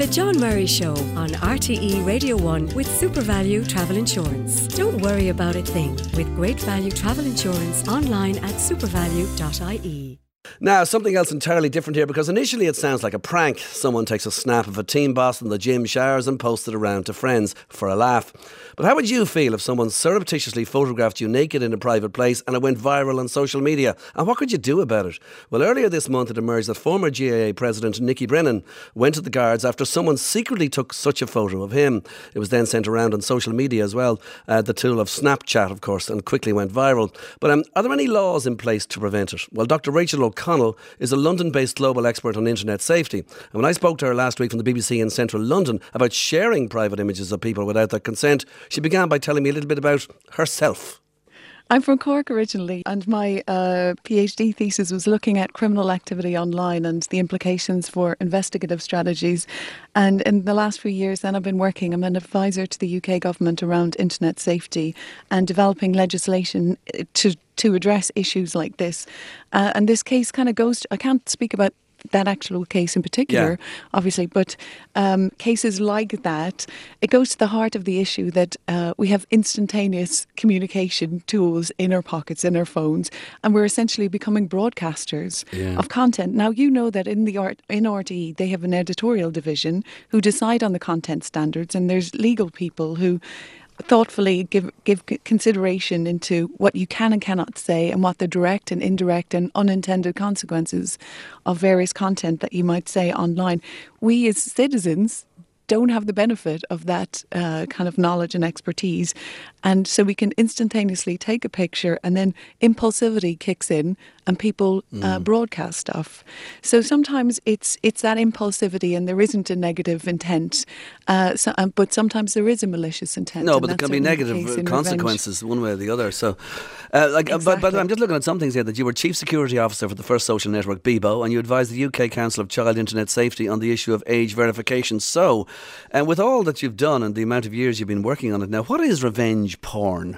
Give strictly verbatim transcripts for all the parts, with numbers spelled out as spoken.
The John Murray Show on R T E Radio one with SuperValue Travel Insurance. Don't worry about a thing with great value travel insurance online at supervalue dot I E. Now, something else entirely different here, because initially it sounds like a prank. Someone takes a snap of a team boss in the gym, showers and posts it around to friends for a laugh. But how would you feel if someone surreptitiously photographed you naked in a private place and it went viral on social media? And what could you do about it? Well, earlier this month it emerged that former G A A President Nicky Brennan went to the guards after someone secretly took such a photo of him. It was then sent around on social media as well, uh, the tool of Snapchat, of course, and quickly went viral. But um, are there any laws in place to prevent it? Well, Doctor Rachel O'Connell is a London-based global expert on internet safety. And when I spoke to her last week from the B B C in central London about sharing private images of people without their consent, she began by telling me a little bit about herself. I'm from Cork originally, and my uh, PhD thesis was looking at criminal activity online and the implications for investigative strategies. And in the last few years then I've been working, I'm an advisor to the U K government around internet safety and developing legislation to to address issues like this. Uh, and this case kind of goes, to, I can't speak about that actual case in particular, yeah. obviously, but um, cases like that, it goes to the heart of the issue that uh, we have instantaneous communication tools in our pockets, in our phones, and we're essentially becoming broadcasters yeah. of content. Now, you know that in the art, in R T E, they have an editorial division who decide on the content standards, and there's legal people who thoughtfully give give consideration into what you can and cannot say and what the direct and indirect and unintended consequences of various content that you might say online. We as citizens don't have the benefit of that uh, kind of knowledge and expertise. And so we can instantaneously take a picture and then impulsivity kicks in and people mm. uh, broadcast stuff. So sometimes it's it's that impulsivity and there isn't a negative intent, uh, so, um, but sometimes there is a malicious intent. No, but there can be negative consequences one way or the other. So, uh, like, exactly. but, but I'm just looking at some things here, that you were Chief Security Officer for the First Social Network, Bebo, and you advised the U K Council of Child Internet Safety on the issue of age verification. So, and with all that you've done and the amount of years you've been working on it now, what is revenge porn?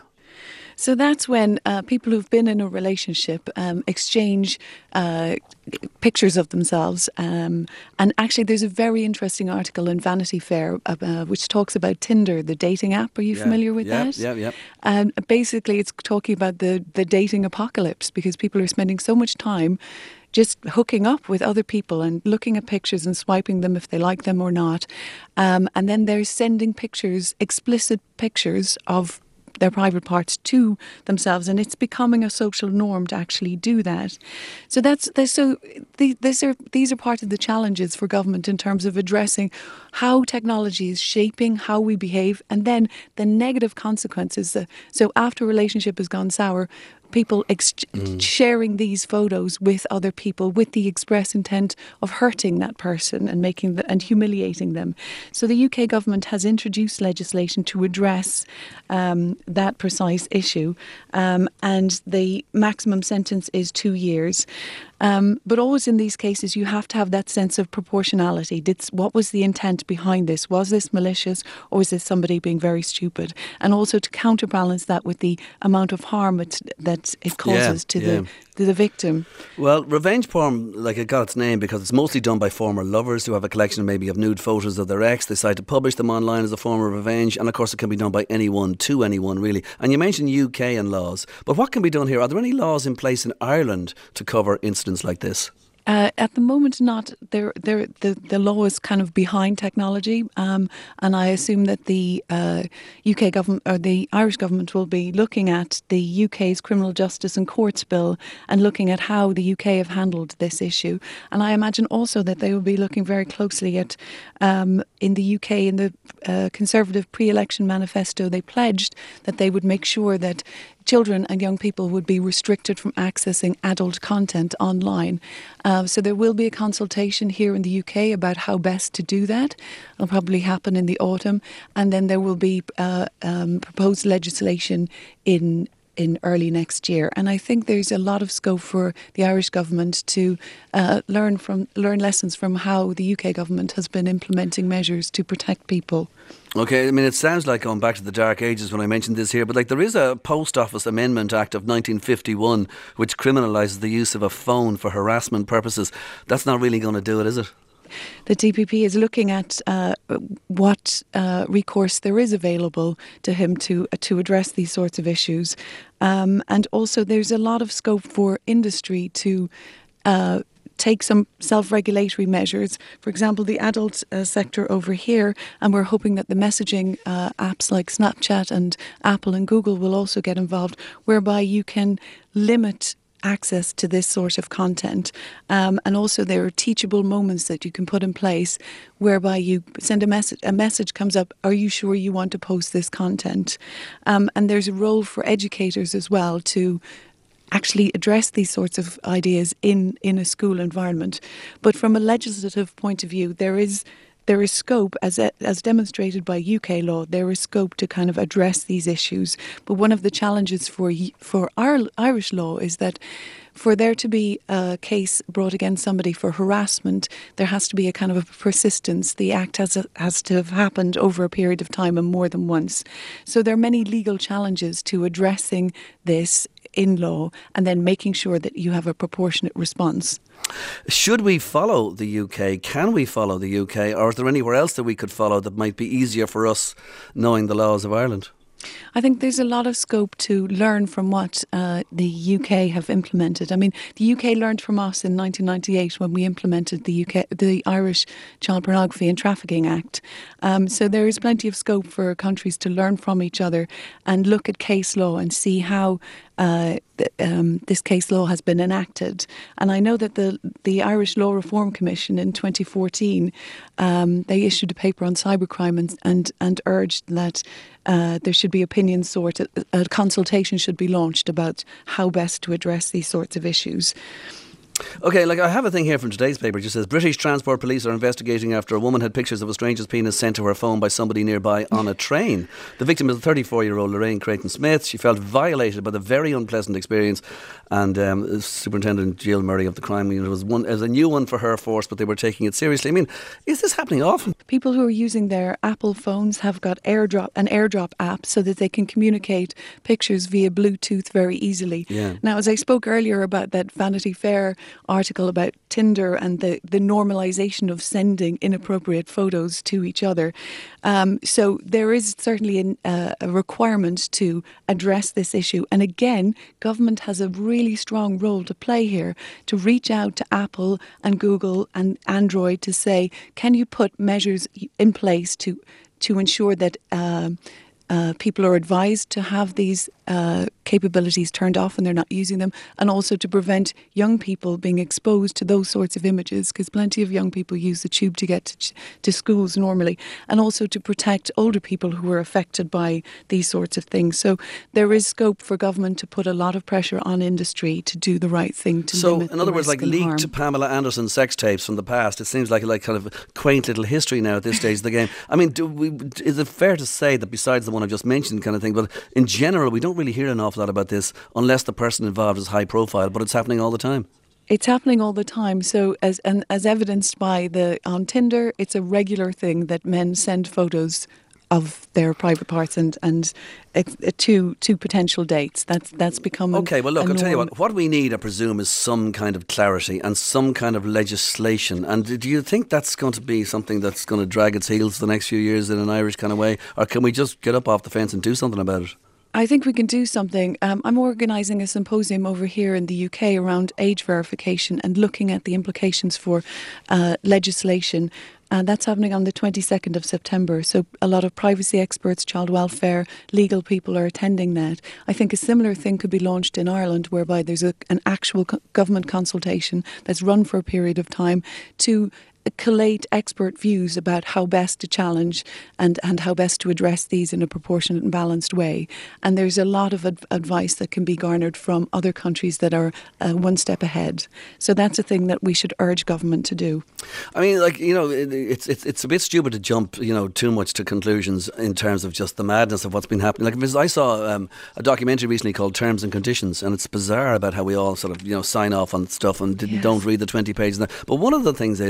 So that's when uh, people who've been in a relationship um, exchange uh, pictures of themselves. Um, and actually, there's a very interesting article in Vanity Fair uh, which talks about Tinder, the dating app. Are you yeah, familiar with yeah, that? Yeah, yeah. Um, basically, it's talking about the, the dating apocalypse because people are spending so much time just hooking up with other people and looking at pictures and swiping them if they like them or not. Um, and then they're sending pictures, explicit pictures of their private parts to themselves, and it's becoming a social norm to actually do that. So that's so the, these are these are part of the challenges for government in terms of addressing how technology is shaping how we behave, and then the negative consequences. So after a relationship has gone sour, people ex- mm. sharing these photos with other people with the express intent of hurting that person and making the, and humiliating them. So the U K government has introduced legislation to address um, that precise issue, um, and the maximum sentence is two years. Um, but always in these cases, you have to have that sense of proportionality. Did, what was the intent behind this? Was this malicious, or was this somebody being very stupid? And also to counterbalance that with the amount of harm it, that it causes yeah, to yeah. the to the victim. Well, revenge porn, like it got its name because it's mostly done by former lovers who have a collection maybe of nude photos of their ex. They decide to publish them online as a form of revenge, and of course it can be done by anyone to anyone really. And you mentioned U K and laws, but what can be done here? Are there any laws in place in Ireland to cover incidents like this? Uh, at the moment, not. There, there, the, the law is kind of behind technology, um, and I assume that the uh, U K government or the Irish government will be looking at the U K's Criminal Justice and Courts Bill and looking at how the U K have handled this issue. And I imagine also that they will be looking very closely at um, in the U K in the uh, Conservative pre-election manifesto. They pledged that they would make sure that children and young people would be restricted from accessing adult content online. Uh, so there will be a consultation here in the U K about how best to do that. It'll probably happen in the autumn. And then there will be uh, um, proposed legislation in in early next year. And I think there's a lot of scope for the Irish government to uh, learn from learn lessons from how the U K government has been implementing measures to protect people. Okay, I mean, it sounds like going back to the dark ages when I mentioned this here, but like there is a Post Office Amendment Act of nineteen fifty-one which criminalises the use of a phone for harassment purposes. That's not really going to do it, is it? the D P P is looking at uh, what uh, recourse there is available to him to uh, to address these sorts of issues, um, and also there's a lot of scope for industry to uh, take some self-regulatory measures. For example, the adult uh, sector over here, and we're hoping that the messaging uh, apps like Snapchat and Apple and Google will also get involved, whereby you can limit access to this sort of content. Um, and also there are teachable moments that you can put in place whereby you send a message, a message comes up, are you sure you want to post this content? Um, and there's a role for educators as well to actually address these sorts of ideas in, in a school environment. But from a legislative point of view, there is there is scope, as as demonstrated by U K law, there is scope to kind of address these issues. But one of the challenges for for our Irish law is that for there to be a case brought against somebody for harassment, there has to be a kind of a persistence. The act has a, has to have happened over a period of time and more than once. So there are many legal challenges to addressing this in law and then making sure that you have a proportionate response. Should we follow the U K? Can we follow the U K? Or is there anywhere else that we could follow that might be easier for us knowing the laws of Ireland? I think there's a lot of scope to learn from what uh, the U K have implemented. I mean, the U K learned from us in nineteen ninety-eight when we implemented the U K, the Irish Child Pornography and Trafficking Act. Um, so there is plenty of scope for countries to learn from each other and look at case law and see how uh, th- um, this case law has been enacted. And I know that the the Irish Law Reform Commission in twenty fourteen, um, they issued a paper on cybercrime and and, and urged that Uh, there should be opinion sort. A, a consultation should be launched about how best to address these sorts of issues. Okay, like I have a thing here from today's paper. It just says British Transport Police are investigating after a woman had pictures of a stranger's penis sent to her phone by somebody nearby on a train. The victim is a thirty-four-year-old Lorraine Creighton Smith. She felt violated by the very unpleasant experience, and um, Superintendent Jill Murray of the crime unit was one as a new one for her force, but they were taking it seriously. I mean, is this happening often? People who are using their Apple phones have got AirDrop, an AirDrop app, so that they can communicate pictures via Bluetooth very easily. Yeah. Now, as I spoke earlier about that Vanity Fair article about Tinder and the, the normalisation of sending inappropriate photos to each other. Um, so there is certainly an, uh, a requirement to address this issue. And again, government has a really strong role to play here to reach out to Apple and Google and Android to say, can you put measures in place to, to ensure that uh, uh, people are advised to have these uh, capabilities turned off when they're not using them, and also to prevent young people being exposed to those sorts of images, because plenty of young people use the tube to get to, to schools normally, and also to protect older people who are affected by these sorts of things. So there is scope for government to put a lot of pressure on industry to do the right thing to so limit in other the words, like risk and leaked harm. Pamela Anderson sex tapes from the past, it seems like like kind of quaint little history now at this stage of the game. I mean, do we, is it fair to say that besides the one I've just mentioned kind of thing, but in general we don't really hear an awful lot about this unless the person involved is high profile, but it's happening all the time? It's happening all the time. So as and as evidenced by the on Tinder, it's a regular thing that men send photos of their private parts and and uh, to to potential dates. That's that's become okay. Well, look, a I'll tell you norm. what. What we need, I presume, is some kind of clarity and some kind of legislation. And do you think that's going to be something that's going to drag its heels the next few years in an Irish kind of way, or can we just get up off the fence and do something about it? I think we can do something. Um, I'm organising a symposium over here in the U K around age verification and looking at the implications for uh, legislation. And that's happening on the twenty-second of September. So a lot of privacy experts, child welfare, legal people are attending that. I think a similar thing could be launched in Ireland, whereby there's a, an actual co- government consultation that's run for a period of time to collate expert views about how best to challenge and, and how best to address these in a proportionate and balanced way. And there's a lot of ad- advice that can be garnered from other countries that are uh, one step ahead. So that's a thing that we should urge government to do. I mean, like, you know, it, it's it's it's a bit stupid to jump, you know, too much to conclusions in terms of just the madness of what's been happening. Like, because I saw um, a documentary recently called Terms and Conditions, and it's bizarre about how we all sort of, you know, sign off on stuff and didn't, Yes. don't read the twenty pages. But one of the things is,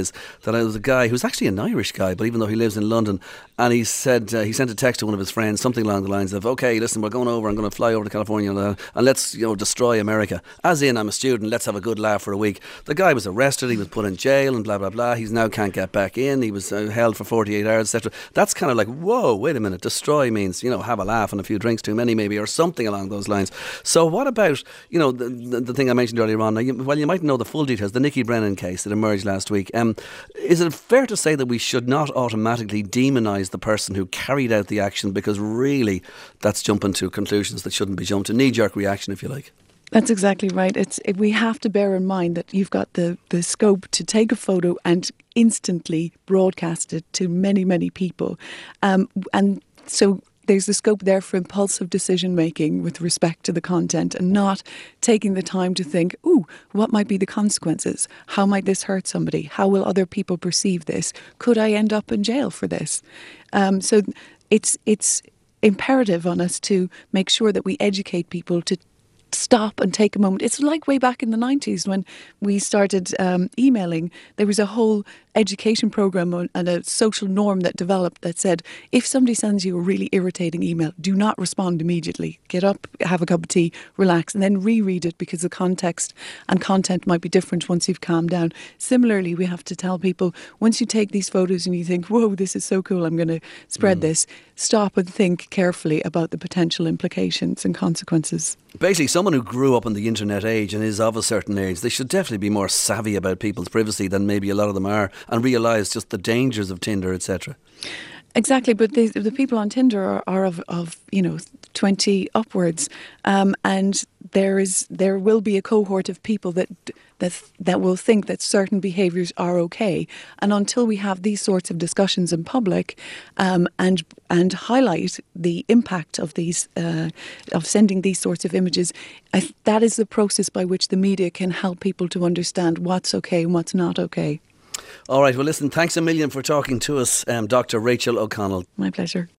that I was a guy who's actually an Irish guy, but even though he lives in London, and he said uh, he sent a text to one of his friends, something along the lines of, "Okay, listen, we're going over. I'm going to fly over to California and, uh, and let's you know destroy America. As in, I'm a student. Let's have a good laugh for a week." The guy was arrested. He was put in jail and blah blah blah. He's now can't get back in. He was uh, held for forty-eight hours, et cetera. That's kind of like, whoa, wait a minute. Destroy means you know have a laugh and a few drinks too many, maybe, or something along those lines. So what about you know the, the, the thing I mentioned earlier on? Now, you, well, you might know the full details. The Nicky Brennan case that emerged last week. Um, is it fair to say that we should not automatically demonise the person who carried out the action, because really that's jumping to conclusions that shouldn't be jumped to, knee-jerk reaction, if you like? That's exactly right. It's it, we have to bear in mind that you've got the, the scope to take a photo and instantly broadcast it to many, many people. Um, and so there's the scope there for impulsive decision making with respect to the content, and not taking the time to think, ooh, what might be the consequences? How might this hurt somebody? How will other people perceive this? Could I end up in jail for this? Um, so it's it's imperative on us to make sure that we educate people to stop and take a moment. It's like way back in the nineties when we started um, emailing. There was a whole education program on, and a social norm that developed that said, if somebody sends you a really irritating email, do not respond immediately. Get up, have a cup of tea, relax, and then reread it, because the context and content might be different once you've calmed down. Similarly, we have to tell people, once you take these photos and you think, whoa, this is so cool, I'm going to spread mm. this, stop and think carefully about the potential implications and consequences. Basically, someone who grew up in the internet age and is of a certain age, they should definitely be more savvy about people's privacy than maybe a lot of them are, and realise just the dangers of Tinder, et cetera. Exactly, but the, the people on Tinder are, are of, of, you know, twenty upwards, um, and there is there will be a cohort of people that that that will think that certain behaviours are okay, and until we have these sorts of discussions in public, um, and and highlight the impact of these uh, of sending these sorts of images, I th- that is the process by which the media can help people to understand what's okay and what's not okay. All right, well listen, thanks a million for talking to us, um, Doctor Rachel O'Connell. My pleasure.